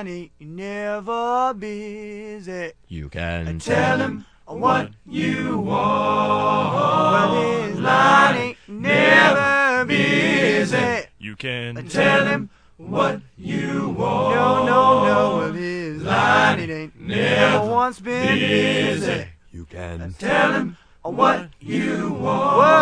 ain't never busy. You can Tell him what you want. Well, his line ain't never busy. You can Tell him what you want. No, no, no. Well, his line it ain't never once been busy. You can Tell him what you want.